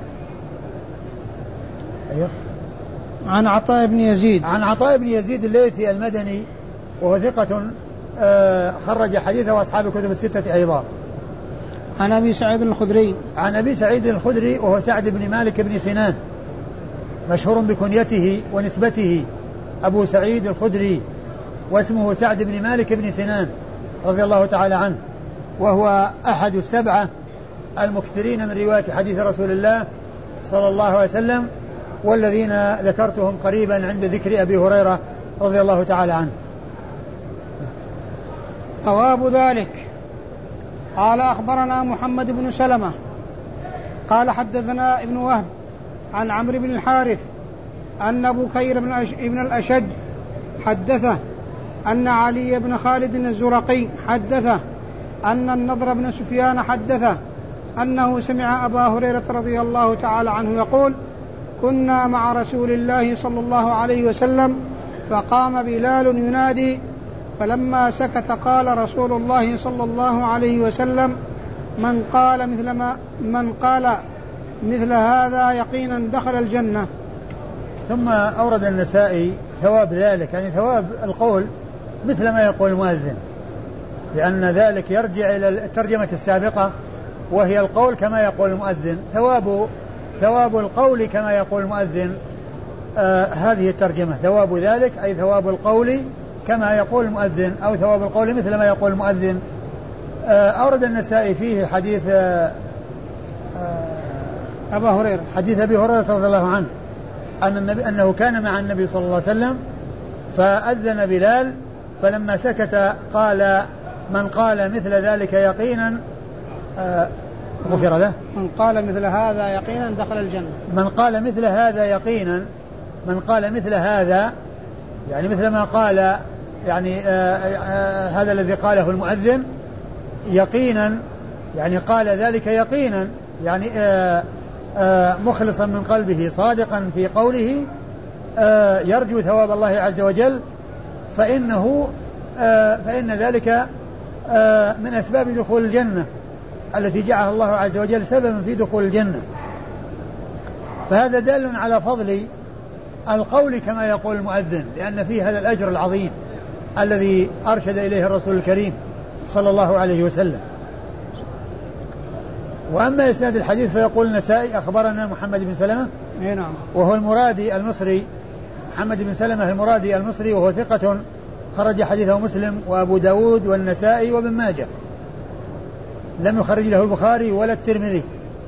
أيوه. عن عطاء بن يزيد. عن عطاء بن يزيد الليثي المدني، وهو ثقة خرج حديثه وأصحاب الكتب الستة أيضا. عن أبي سعيد الخدري. عن أبي سعيد الخدري وهو سعد بن مالك بن سنان، مشهور بكنيته ونسبته، أبو سعيد الخدري، واسمه سعد بن مالك بن سنان رضي الله تعالى عنه، وهو أحد السبعة المكثرين من رواية حديث رسول الله صلى الله عليه وسلم، والذين ذكرتهم قريبا عند ذكر أبي هريرة رضي الله تعالى عنه. ثواب ذلك. قال أخبرنا محمد بن سلمة قال حدثنا ابن وهب عن عمرو بن الحارث أن بكير بن الأشج حدثه أن علي بن خالد الزرقي حدثه أن النضر بن سفيان حدثه أنه سمع أبا هريرة رضي الله تعالى عنه يقول: كنا مع رسول الله صلى الله عليه وسلم فقام بلال ينادي، فلما سكت قال رسول الله صلى الله عليه وسلم: من قال مثل هذا يقينا دخل الجنة. ثم أورد النسائي ثواب ذلك، يعني ثواب القول مثل ما يقول المؤذن، لأن ذلك يرجع إلى الترجمة السابقة وهي القول كما يقول المؤذن. ثواب القول كما يقول المؤذن، هذه الترجمة، ثواب ذلك أي ثواب القول كما يقول المؤذن، أو ثواب القول مثل ما يقول المؤذن. أورد النسائي فيه حديث أبا هريرة، حديث أبي هريرة رضي الله عنه أنه كان مع النبي صلى الله عليه وسلم فأذن بلال، فلما سكت قال: من قال مثل ذلك يقينا غفر له. من قال مثل هذا يقينا دخل الجنة. من قال مثل هذا يقينا، من قال مثل هذا يعني مثل ما قال، يعني هذا الذي قاله المؤذن يقينا، يعني قال ذلك يقينا، يعني مخلصا من قلبه صادقا في قوله، يرجو ثواب الله عز وجل، فإن ذلك من أسباب دخول الجنة التي جعلها الله عز وجل سببا في دخول الجنة. فهذا دال على فضل القول كما يقول المؤذن، لأن فيه هذا الأجر العظيم الذي أرشد إليه الرسول الكريم صلى الله عليه وسلم. وأما إسناد الحديث فيقول النسائي: أخبرنا محمد بن سلمة، وهو المرادي المصري، محمد بن سلمة المرادي المصري، وهو ثقة خرج حديثه مسلم وأبو داود والنسائي وابن ماجه، لم يخرج له البخاري ولا الترمذي.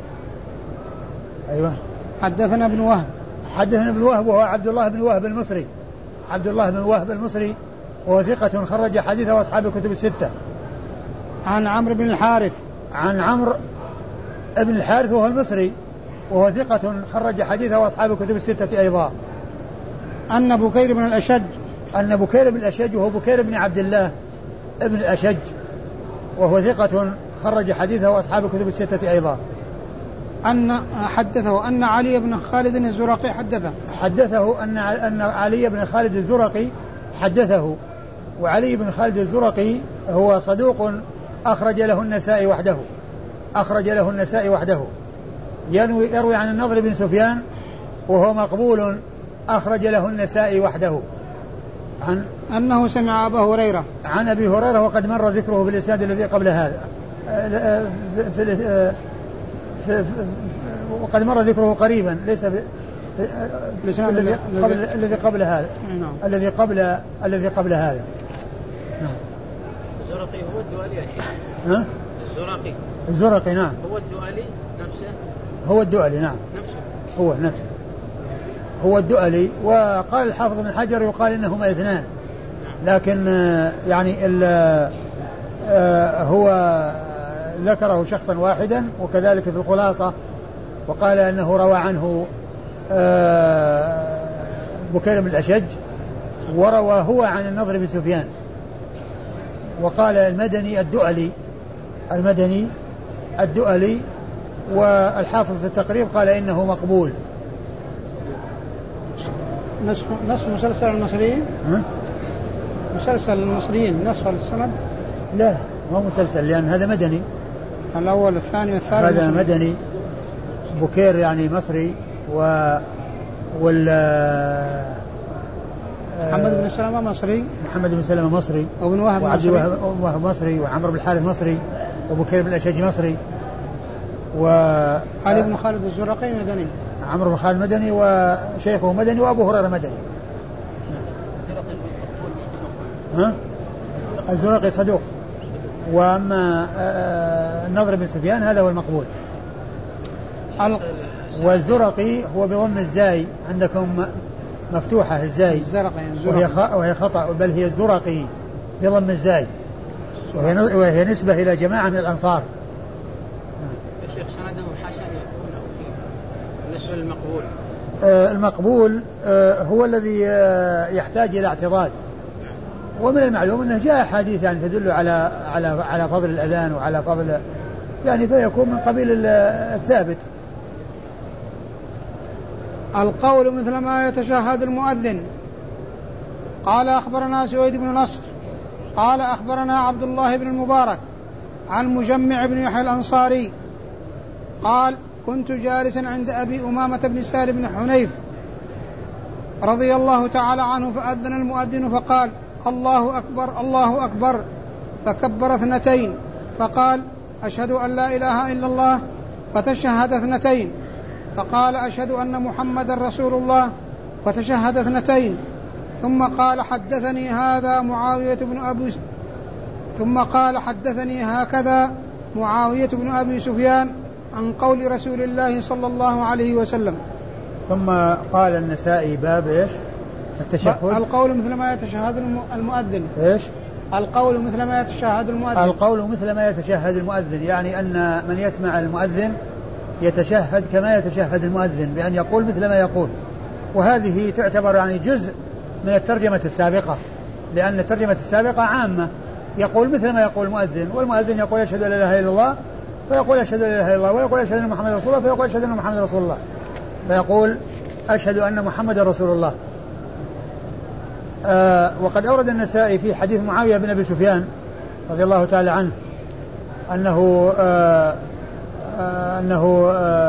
أيوة. حدثنا ابن وهب. حدثنا ابن وهب وهو عبد الله بن وهب المصري، عبد الله بن وهب المصري، وهو ثقة خرج حديثه أصحاب الكتب الستة. عن عمرو بن الحارث. عن عمرو ابن الحارث وهو المصري، وهو ثقة خرج حديثه أصحاب الكتب الستة أيضا. أن بكير بن الأشج. أن بكير بن الأشج وهو بكير بن عبد الله ابن الأشج، وهو ثقة خرج حديثه أصحاب الكتب الستة أيضا. أن حدثه أن علي بن خالد الزرقي حدثه أن علي بن خالد الزرقي حدثه. وعلي بن خالد الزرقي هو صدوق أخرج له النسائي وحده. يروي عن النضر بن سفيان وهو مقبول أخرج له النسائي وحده. عن أنه سمع أبا هريرة. عن أبي هريرة، وقد مر ذكره في الإسناد الذي قبل هذا، وقد مر ذكره قريبا، ليس الذي قبل هذا، الذي قبل هذا. نعم. الزرقي هو الدؤلي يا شيخ. الزرقي نعم. هو الدؤلي نفسه. هو الدؤلي نعم. نفسه. هو الدؤلي. وقال الحافظ بن حجر يقال إنهما اثنان، لكن يعني هو ذكره شخصا واحدا، وكذلك في الخلاصة وقال أنه روى عنه بكير بن الأشج، وروى هو عن النضر بن سفيان. وقال المدني الدؤلي والحافظ في التقريب قال إنه مقبول. نصف مسلسل المصريين، مسلسل المصريين نصف السند، لا ما هو مسلسل لأن هذا مدني، الأول الثاني والثالث هذا مدني. بكير يعني مصري محمد بن سلمة مصري، وابن وهب مصري، وعمرو بن الحارث مصري، وبكير بن الأشج مصري، علي بن خالد الزرقي مدني، عمرو بن خالد مدني وشيخه مدني، وأبو هريرة مدني. الزرقي صدوق، وأما النضر بن سفيان هذا هو المقبول. والزرقي هو بضم الزاي، عندكم مفتوحة الزاي وهي خطأ، بل هي الزرقي بضم الزاي، وهي نسبة إلى جماعة من الأنصار. الشيخ سنده حسن يكون بالنسبة للمقبول. المقبول هو الذي يحتاج إلى اعتضاد، ومن المعلوم أنه جاء حديث يعني تدل على فضل الأذان وعلى فضل يعني فيكون من قبيل الثابت. القول مثل ما يتشهد المؤذن. قال أخبرنا سويد بن نصر قال أخبرنا عبد الله بن المبارك عن مجمع بن يحيى الأنصاري قال كنت جالسا عند أبي أمامة بن سالم بن حنيف رضي الله تعالى عنه، فأذن المؤذن فقال الله أكبر الله أكبر، فكبر 2، فقال أشهد أن لا إله إلا الله، فتشهد 2، فقال أشهد أن محمد رسول الله، فتشهد 2، ثم قال حدثني هكذا معاوية بن أبي سفيان عن قول رسول الله صلى الله عليه وسلم. ثم قال النسائي باب إيش؟ التشهد. القول مثل ما يتشهد المؤذن. إيش؟ القول مثل ما يتشهد المؤذن. القول مثل ما يتشهد المؤذن، يعني أن من يسمع المؤذن يتشهد كما يتشهد المؤذن، بأن يقول مثل ما يقول. وهذه تعتبر يعني جزء من الترجمة السابقة، لأن الترجمة السابقة عامة، يقول مثل ما يقول المؤذن، والمؤذن يقول أشهد أن لا إله إلا الله فيقول أشهد أن لا إله إلا الله، ويقول أشهد أن محمد رسول الله فيقول أشهد أن محمد رسول الله، فيقول أشهد أن محمد رسول الله. وقد أورد النسائي في حديث معاوية بن أبي سفيان رضي الله تعالى عنه أنه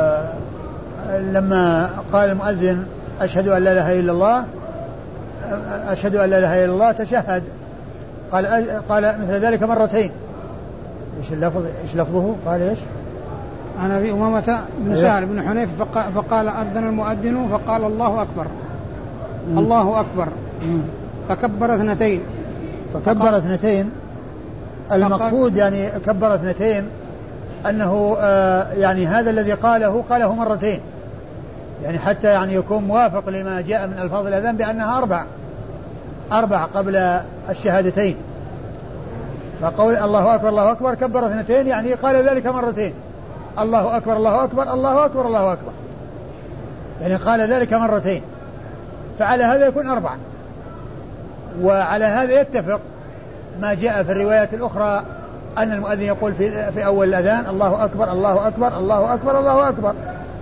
لما قال المؤذن أشهد أن لا إله إلا الله أشهد أن لا إله إلا الله تشهد، قال مثل ذلك 2. إيش لفظه؟ قال إيش؟ عن أبي أمامة بن سهل بن حنيف فقال أذن المؤذن فقال الله أكبر الله أكبر، فكبر 2. فكبر 2. المقصود يعني كبر 2 أنه يعني هذا الذي قاله 2، يعني حتى يعني يكون موافق لما جاء من ألفاظ الأذان بأنها 4 قبل الشهادتين. فقول الله أكبر الله أكبر كبر 2، يعني قال ذلك 2. الله أكبر الله أكبر الله أكبر الله أكبر، يعني قال ذلك 2، فعلى هذا يكون 4. وعلى هذا يتفق ما جاء في الروايات الأخرى أن المؤذن يقول في أول الأذان الله أكبر الله أكبر الله أكبر الله أكبر.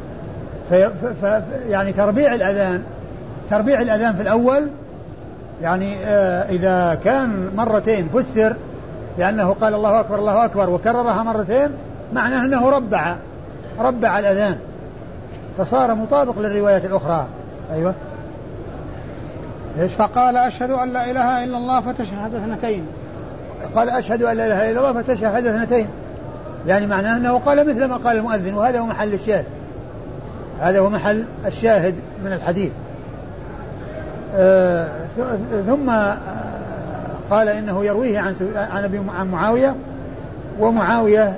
يعني تربيع الأذان في الأول، يعني إذا كان 2 فسر لأنه قال الله أكبر الله أكبر وكررها 2، معناه أنه ربع الأذان، فصار مطابق للروايات الأخرى. أيوة. فقال أشهد أن لا إله إلا الله فتشهد 2. قال أشهد أن لا إله إلا الله فتشهد 2، يعني معناه أنه قال مثل ما قال المؤذن، وهذا هو محل الشاهد، هذا هو محل الشاهد من الحديث. ثم قال إنه يرويه عن معاوية، ومعاوية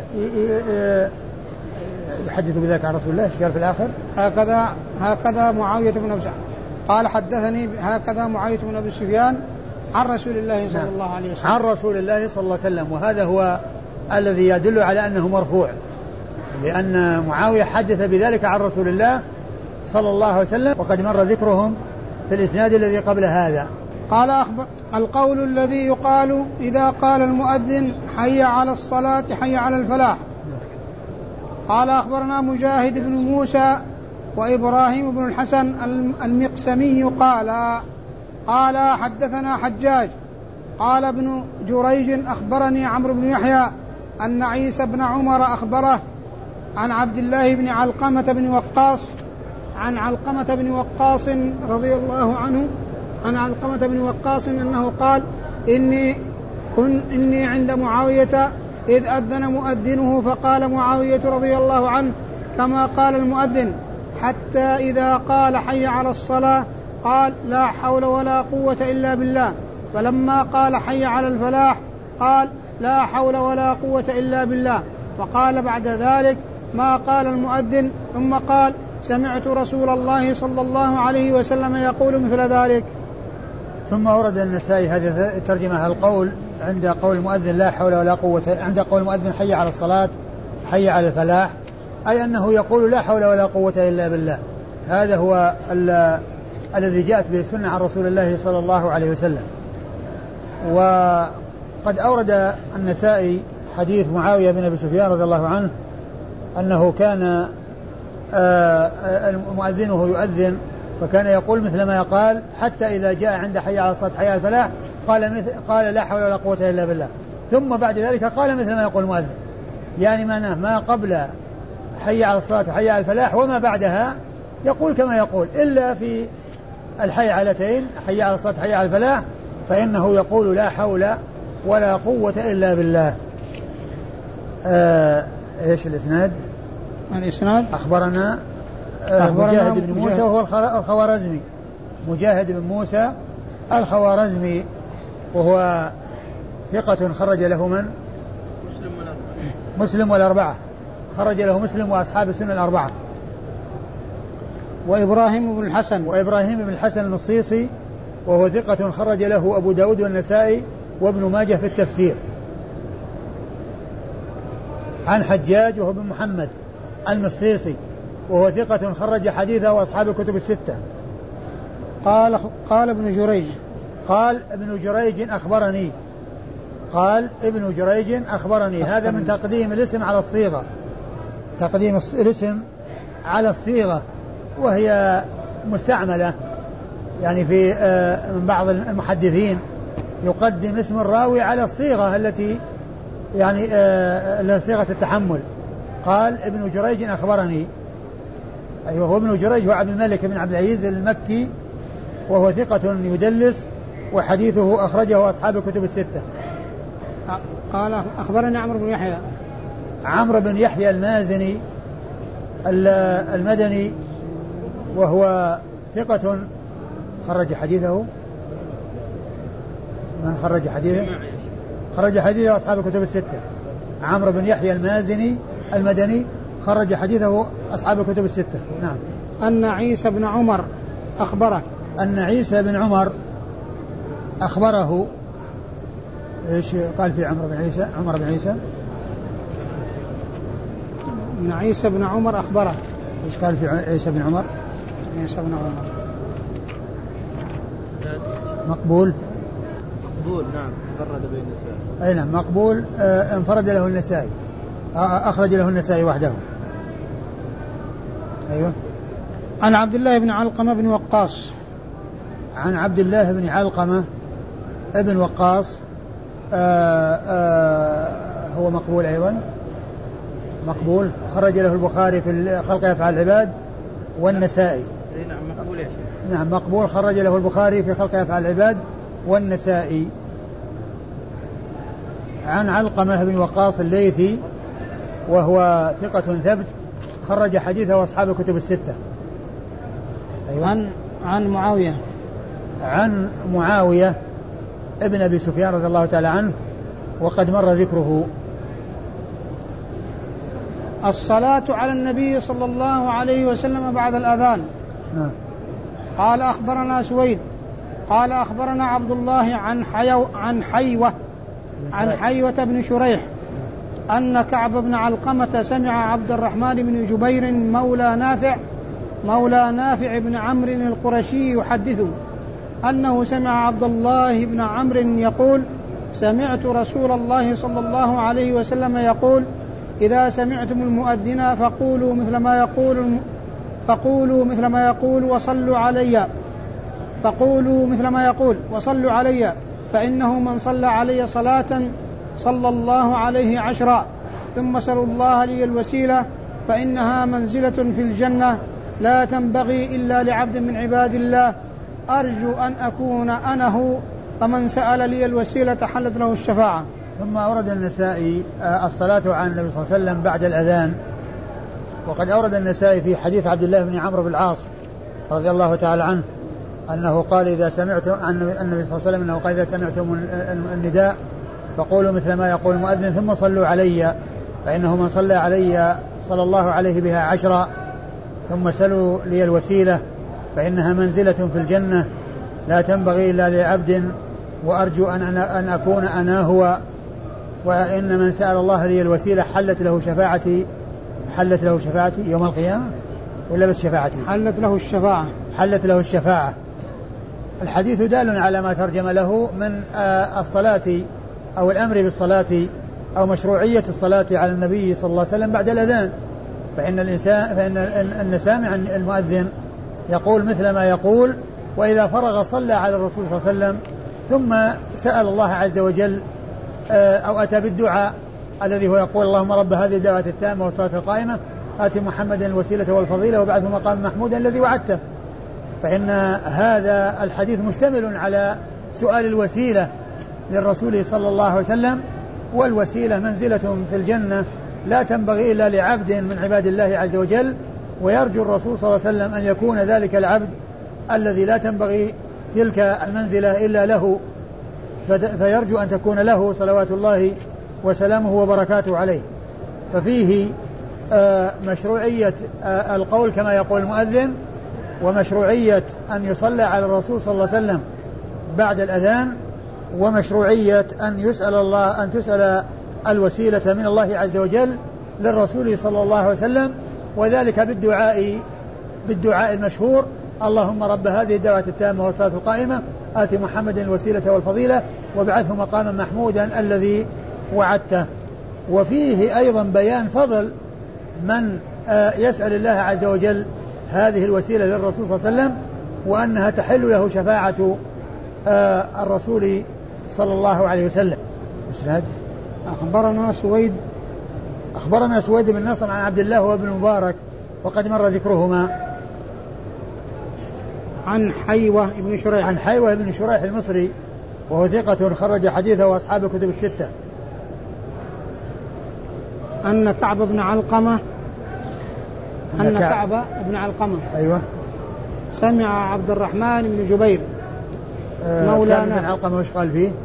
يحدث بذلك عن رسول الله. ايش قال في الآخر؟ هكذا معاوية بن أبي قال حدثني هكذا معاوية بن أبي سفيان عن رسول الله صلى الله عليه وسلم. عن رسول الله صلى الله عليه وسلم، وهذا هو الذي يدل على أنه مرفوع، لأن معاوية حدث بذلك عن رسول الله صلى الله عليه وسلم، وقد مر ذكرهم في الإسناد الذي قبل هذا. قال القول الذي يقال إذا قال المؤذن حي على الصلاة حي على الفلاح. قال أخبرنا مجاهد بن موسى وإبراهيم بن الحسن المقسمي قال حدثنا حجاج قال ابن جريج أخبرني عمرو بن يحيى أن عيسى بن عمر أخبره عن عبد الله بن علقمة بن وقاص عن علقمة بن وقاص رضي الله عنه عن علقمة بن وقاص أنه قال إني عند معاوية إذ أذن مؤذنه فقال معاوية رضي الله عنه كما قال المؤذن حتى إذا قال حي على الصلاة قال لا حول ولا قوة إلا بالله، فلما قال حي على الفلاح قال لا حول ولا قوة إلا بالله، وقال بعد ذلك ما قال المؤذن، ثم قال سمعت رسول الله صلى الله عليه وسلم يقول مثل ذلك. ثم ورد النسائي هذه الترجمة القول عند قول المؤذن لا حول ولا قوة، عند قول المؤذن حي على الصلاة حي على الفلاح، أي أنه يقول لا حول ولا قوة إلا بالله. هذا هو الذي جاءت به السنة عن رسول الله صلى الله عليه وسلم. وقد أورد النسائي حديث معاوية بن أبي سفيان رضي الله عنه أنه كان مؤذنه يؤذن فكان يقول مثل ما قال حتى إذا جاء عند حي على الصلاة حي على الفلاح قال لا حول ولا قوة إلا بالله، ثم بعد ذلك قال مثل ما يقول المؤذن، يعني ما قبل حي على الصلاة حي على الفلاح وما بعدها يقول كما يقول، إلا في الحي علتين حي على الصلاة حي على الفلاح فإنه يقول لا حول ولا قوة إلا بالله. إيش الإسناد؟ أخبرنا مجاهد بن موسى وهو الخوارزمي، مجاهد بن موسى الخوارزمي، وهو ثقة خرج له من؟ مسلم والأربعة، خرج له مسلم وأصحاب السنة الأربعة. وإبراهيم بن الحسن المصيصي وهو ثقة خرج له أبو داود والنسائي وابن ماجه في التفسير. عن حجاج وهو بن محمد المصيصي وهو ثقة خرج حديثه وأصحاب الكتب الستة. قال ابن جريج هذا من تقديم الاسم على الصيغة، تقديم الاسم على الصيغة، وهي مستعملة يعني في من بعض المحدثين يقدم اسم الراوي على الصيغة التي يعني صيغة التحمل. قال ابن جريج أخبرني، أيوه هو ابن جريج هو عبد الملك بن عبد العزيز المكي وهو ثقة يدلس وحديثه أخرجه أصحاب الكتب الستة. قال أخبرني عمرو بن يحيى المازني المدني وهو ثقة خرج حديثه من خرج حديثه؟ خرج حديثه أصحاب الكتب الستة. عمرو بن يحيى المازني المدني خرج حديثه أصحاب الكتب الستة. نعم. أن عيسى بن عمر أخبره. أن عيسى بن عمر أخبره. إيش قال في عمر بن عيسى؟ أن عيسى بن عمر أخبره. إيش قال في عيسى بن عمر؟ مقبول. نعم. فرد بين النسائي. أي نعم مقبول. انفرد له النسائي، أخرج له النسائي وحده. أيوة. عن عبد الله بن علقمة بن وقاص. عن عبد الله بن علقمة ابن وقاص هو مقبول أيضا، مقبول خرج له البخاري في خلق أفعال العباد والنسائي. نعم مقبول خرج له البخاري في خلق أفعال العباد والنسائي. عن علقمة بن وقاص الليثي وهو ثقة ثبت خرج حديثه أصحاب الكتب الستة. أيوة. عن معاوية ابن أبي سفيان رضي الله تعالى عنه وقد مر ذكره. الصلاة على النبي صلى الله عليه وسلم بعد الأذان. نعم. قال أخبرنا سويد قال أخبرنا عبد الله عن حيوة بن شريح أن كعب بن علقمة سمع عبد الرحمن بن جبير مولى نافع بن عمرو القرشي يحدث أنه سمع عبد الله بن عمرو يقول سمعت رسول الله صلى الله عليه وسلم يقول إذا سمعتم المؤذن فقولوا مثل ما يقول وصلوا علي فإنه من صلى علي صلاة صلى الله عليه 10 ثم سلوا الله لي الوسيلة فإنها منزلة في الجنة لا تنبغي إلا لعبد من عباد الله أرجو أن أكون أنا هو فمن سأل لي الوسيلة حلت له الشفاعة. ثم أورد النسائي الصلاة على النبي صلى الله عليه وسلم بعد الأذان. وقد أورد النسائي في حديث عبد الله بن عمرو بن العاص رضي الله تعالى عنه أنه قال إذا سمعتم عن النبي صلى الله عليه وسلم أنه قال إذا سمعتم النداء فقولوا مثل ما يقول المؤذن ثم صلوا علي فإنه من صلى علي صلى الله عليه بها 10 ثم سلوا لي الوسيلة فإنها منزلة في الجنة لا تنبغي إلا لعبد وأرجو أن أكون أنا هو وإن من سأل الله لي الوسيلة حلت له شفاعتي يوم القيامة ولا بس شفاعتي حلت له الشفاعة. الحديث دال على ما ترجم له من الصلاة أو الأمر بالصلاة أو مشروعية الصلاة على النبي صلى الله عليه وسلم بعد الأذان. فإن السامع المؤذن يقول مثل ما يقول وإذا فرغ صلى على الرسول صلى الله عليه وسلم ثم سأل الله عز وجل أو أتى بالدعاء الذي هو يقول اللهم رب هذه الدعوة التامة والصلاة القائمة آت محمدا الوسيلة والفضيلة وابعثه مقام محمودا الذي وعدته. فإن هذا الحديث مشتمل على سؤال الوسيلة للرسول صلى الله عليه وسلم والوسيلة منزلة في الجنة لا تنبغي إلا لعبد من عباد الله عز وجل ويرجو الرسول صلى الله عليه وسلم أن يكون ذلك العبد الذي لا تنبغي تلك المنزلة إلا له فيرجو أن تكون له صلوات الله وسلامه وبركاته عليه. ففيه مشروعية القول كما يقول المؤذن ومشروعية أن يصلى على الرسول صلى الله عليه وسلم بعد الأذان ومشروعية أن تسأل الوسيلة من الله عز وجل للرسول صلى الله عليه وسلم وذلك بالدعاء المشهور اللهم رب هذه الدعوة التامة والصلاة القائمة آت محمد الوسيلة والفضيلة وابعثه مقاما محمودا الذي وعدته. وفيه أيضا بيان فضل من يسأل الله عز وجل هذه الوسيلة للرسول صلى الله عليه وسلم وأنها تحل له شفاعة الرسول صلى الله عليه وسلم. إسناد أخبرنا سويد بن نصر عن عبد الله وابن المبارك وقد مر ذكرهما. عن حيوة بن شريح المصري وهو ثقة خرج حديثه وأصحاب الكتب الستة. أن كعب بن علقمة أيوة سمع عبد الرحمن بن جبير مولانا. كعب بن علقمة وش قال فيه؟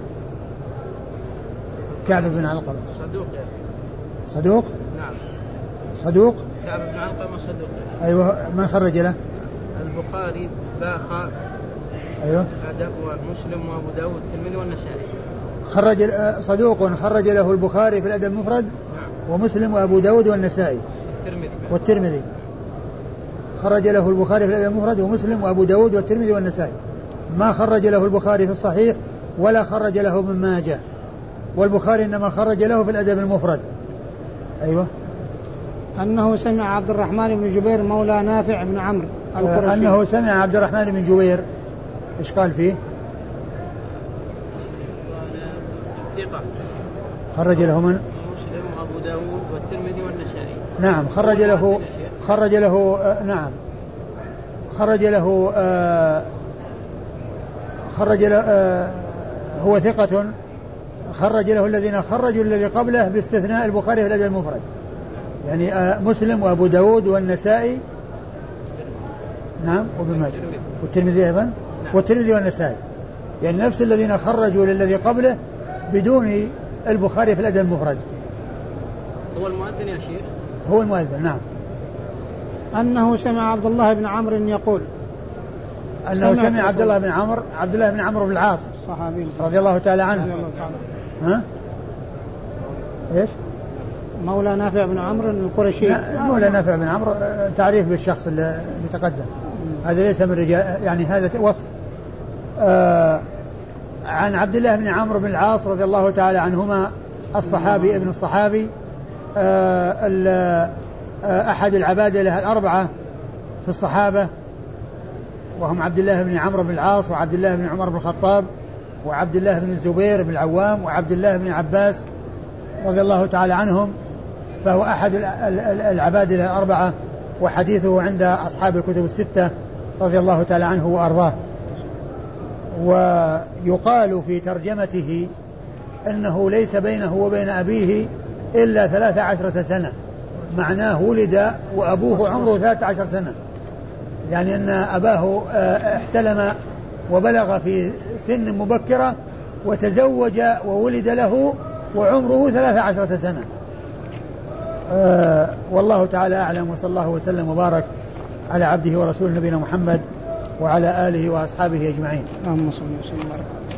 كعب بن علقمة صدوق نعم صدوق. كعب بن علقمة صدوق. أيوة. من خرج له؟ البخاري باخا. أيوة. أدب ومسلم وأبو داود والترمذي والنسائي. صدوق خرج له البخاري في الأدب المفرد ومسلم وأبو داود والنسائي والترمذي. خرج له البخاري في الأدب المفرد ومسلم وأبو داود والترمذي والنسائي. ما خرج له البخاري في الصحيح ولا خرج له ابن ماجه والبخاري إنما خرج له في الأدب المفرد. أيوة. أنه سمع عبد الرحمن بن جبير مولى نافع بن عمرو القرشي. أنه سمع عبد الرحمن بن جبير إيش قال فيه؟ خرج له من؟ مسلم وأبو داود والترمذي والنسائي. نعم خرج له هو ثقة خرج له الذين خرجوا الذي قبله باستثناء البخاري في الأدب المفرد يعني مسلم وأبو داود والنسائي. نعم وابن ماجه والترمذي أيضا والترمذي والنسائي يعني نفس الذين خرجوا للذي قبله بدون البخاري في الأدب المفرد. هو المؤذن يا شيخ؟ هو المؤذن. نعم. أنه سمع عبد الله بن عمرو يقول. أنه سمع عبد الله بن عمرو بن العاص صحابي رضي الله تعالى عنه. ها؟ إيش؟ مولى نافع بن عمرو القرشي. مولى نافع بن عمرو تعريف بالشخص اللي تقدم، هذا ليس من رجال، يعني هذا وصف. عن عبد الله بن عمرو بن العاص رضي الله تعالى عنهما الصحابي ابن الصحابي، أحد العبادلة الأربعة في الصحابة، وهم عبد الله بن عمرو بن العاص وعبد الله بن عمر بن الخطاب وعبد الله بن الزبير بن العوام وعبد الله بن عباس رضي الله تعالى عنهم، فهو أحد العبادلة الأربعة، وحديثه عند أصحاب الكتب الستة رضي الله تعالى عنه وأرضاه. ويقال في ترجمته أنه ليس بينه وبين أبيه إلا 13 سنة، معناه ولد وأبوه عمره 13 سنة، يعني أن أباه احتلم وبلغ في سن مبكرة وتزوج وولد له وعمره 13 سنة. والله تعالى أعلم، وصلى الله وسلم وبارك على عبده ورسوله نبينا محمد وعلى آله وأصحابه أجمعين. اللهم صل وسلم وبارك.